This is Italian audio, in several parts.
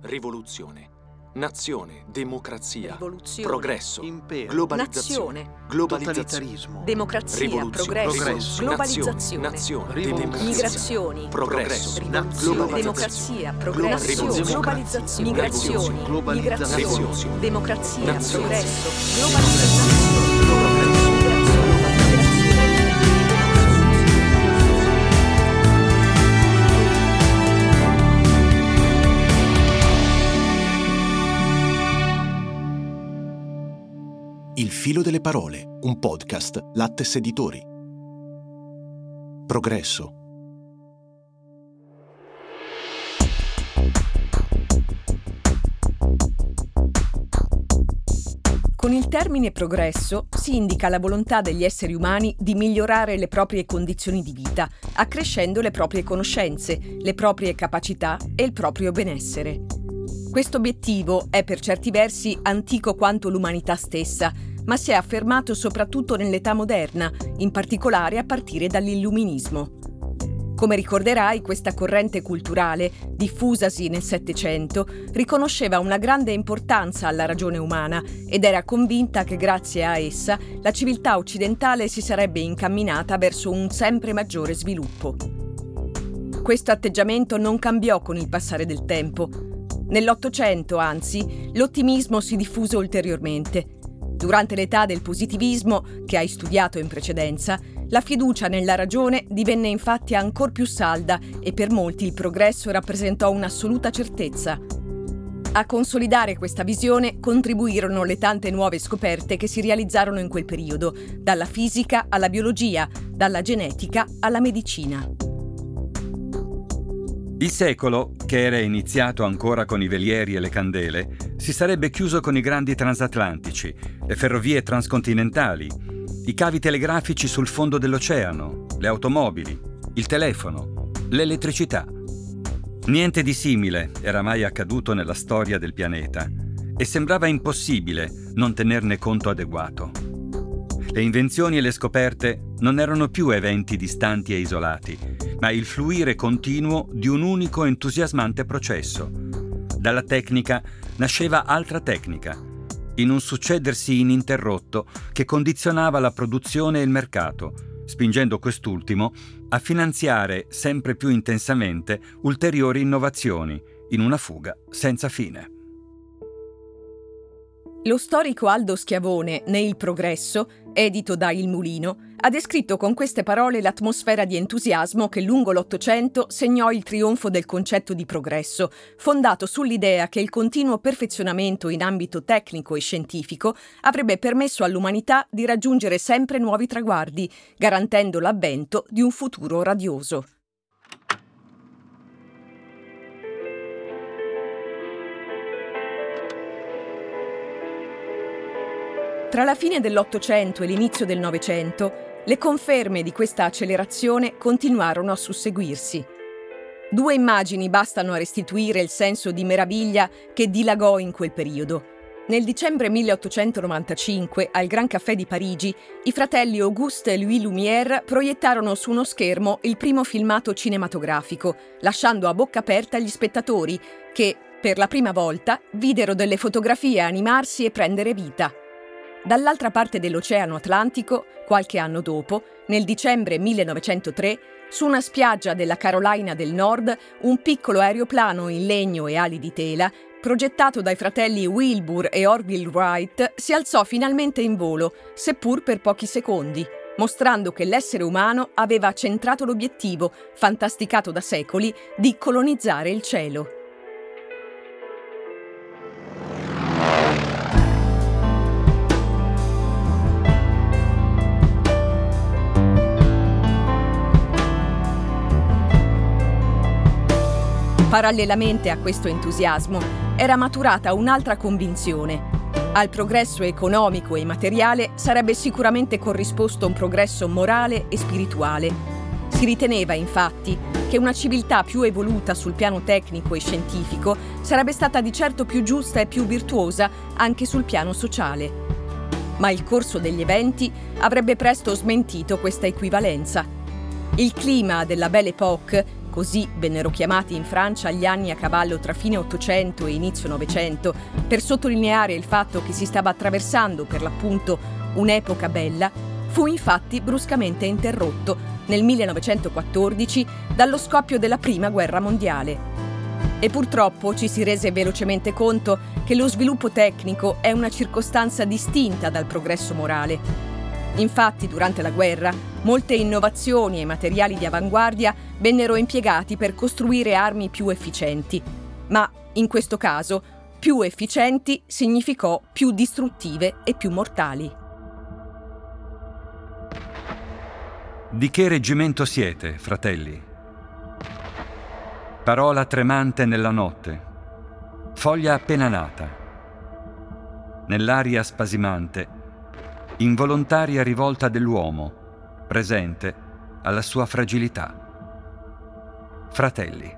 rivoluzione, nazione, democrazia, rivoluzione, progresso, impero, globalizzazione, nazione, totalitarismo, democrazia, rivoluzione, progresso, globalizzazione, nazione, rivoluzione, migrazioni, progresso, nazione, democrazia, progresso, rivoluzione, globalizzazione, rivoluzione, migrazioni, globalizzazione, migrazioni, democrazia, nazione, progresso, globalizzazione. Il filo delle parole, un podcast Lattes Editori. Progresso. Con il termine progresso si indica la volontà degli esseri umani di migliorare le proprie condizioni di vita, accrescendo le proprie conoscenze, le proprie capacità e il proprio benessere. Questo obiettivo è per certi versi antico quanto l'umanità stessa, ma si è affermato soprattutto nell'età moderna, in particolare a partire dall'illuminismo. Come ricorderai, questa corrente culturale, diffusasi nel Settecento, riconosceva una grande importanza alla ragione umana ed era convinta che grazie a essa la civiltà occidentale si sarebbe incamminata verso un sempre maggiore sviluppo. Questo atteggiamento non cambiò con il passare del tempo. Nell'Ottocento, anzi, l'ottimismo si diffuse ulteriormente. Durante l'età del positivismo, che hai studiato in precedenza, la fiducia nella ragione divenne infatti ancor più salda e per molti il progresso rappresentò un'assoluta certezza. A consolidare questa visione contribuirono le tante nuove scoperte che si realizzarono in quel periodo, dalla fisica alla biologia, dalla genetica alla medicina. Il secolo, che era iniziato ancora con i velieri e le candele, si sarebbe chiuso con i grandi transatlantici, le ferrovie transcontinentali, i cavi telegrafici sul fondo dell'oceano, le automobili, il telefono, l'elettricità. Niente di simile era mai accaduto nella storia del pianeta e sembrava impossibile non tenerne conto adeguato. Le invenzioni e le scoperte non erano più eventi distanti e isolati, ma il fluire continuo di un unico entusiasmante processo. Dalla tecnica nasceva altra tecnica, in un succedersi ininterrotto che condizionava la produzione e il mercato, spingendo quest'ultimo a finanziare sempre più intensamente ulteriori innovazioni, in una fuga senza fine. Lo storico Aldo Schiavone, ne Il Progresso, edito da Il Mulino, ha descritto con queste parole l'atmosfera di entusiasmo che lungo l'Ottocento segnò il trionfo del concetto di progresso, fondato sull'idea che il continuo perfezionamento in ambito tecnico e scientifico avrebbe permesso all'umanità di raggiungere sempre nuovi traguardi, garantendo l'avvento di un futuro radioso. Tra la fine dell'Ottocento e l'inizio del Novecento, le conferme di questa accelerazione continuarono a susseguirsi. Due immagini bastano a restituire il senso di meraviglia che dilagò in quel periodo. Nel dicembre 1895, al Grand Café di Parigi, i fratelli Auguste e Louis Lumière proiettarono su uno schermo il primo filmato cinematografico, lasciando a bocca aperta gli spettatori che, per la prima volta, videro delle fotografie animarsi e prendere vita. Dall'altra parte dell'Oceano Atlantico, qualche anno dopo, nel dicembre 1903, su una spiaggia della Carolina del Nord, un piccolo aeroplano in legno e ali di tela, progettato dai fratelli Wilbur e Orville Wright, si alzò finalmente in volo, seppur per pochi secondi, mostrando che l'essere umano aveva centrato l'obiettivo, fantasticato da secoli, di colonizzare il cielo. Parallelamente a questo entusiasmo era maturata un'altra convinzione. Al progresso economico e materiale sarebbe sicuramente corrisposto un progresso morale e spirituale. Si riteneva, infatti, che una civiltà più evoluta sul piano tecnico e scientifico sarebbe stata di certo più giusta e più virtuosa anche sul piano sociale. Ma il corso degli eventi avrebbe presto smentito questa equivalenza. Il clima della Belle Époque, così vennero chiamati in Francia gli anni a cavallo tra fine Ottocento e inizio Novecento, per sottolineare il fatto che si stava attraversando per l'appunto un'epoca bella, fu infatti bruscamente interrotto nel 1914 dallo scoppio della Prima Guerra Mondiale. E purtroppo ci si rese velocemente conto che lo sviluppo tecnico è una circostanza distinta dal progresso morale. Infatti, durante la guerra, molte innovazioni e materiali di avanguardia vennero impiegati per costruire armi più efficienti. Ma, in questo caso, più efficienti significò più distruttive e più mortali. Di che reggimento siete, fratelli? Parola tremante nella notte, foglia appena nata. Nell'aria spasimante, involontaria rivolta dell'uomo, presente alla sua fragilità. Fratelli.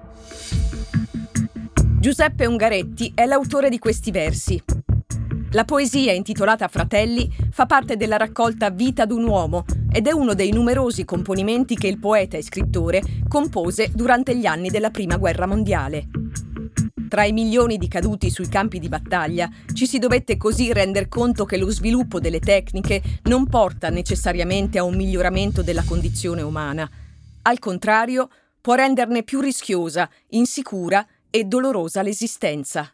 Giuseppe Ungaretti è l'autore di questi versi. La poesia intitolata Fratelli fa parte della raccolta Vita d'un uomo ed è uno dei numerosi componimenti che il poeta e scrittore compose durante gli anni della Prima Guerra Mondiale. Tra i milioni di caduti sui campi di battaglia ci si dovette così render conto che lo sviluppo delle tecniche non porta necessariamente a un miglioramento della condizione umana. Al contrario, può renderne più rischiosa, insicura e dolorosa l'esistenza.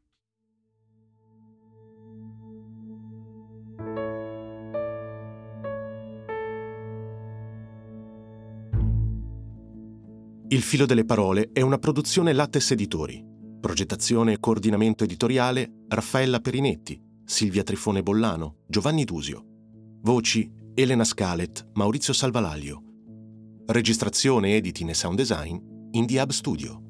Il filo delle parole è una produzione Lattes Editori. Progettazione e coordinamento editoriale Raffaella Perinetti, Silvia Trifone Bollano, Giovanni Dusio. Voci Elena Scalet, Maurizio Salvalaglio. Registrazione, editing e sound design Indie Hub Studio.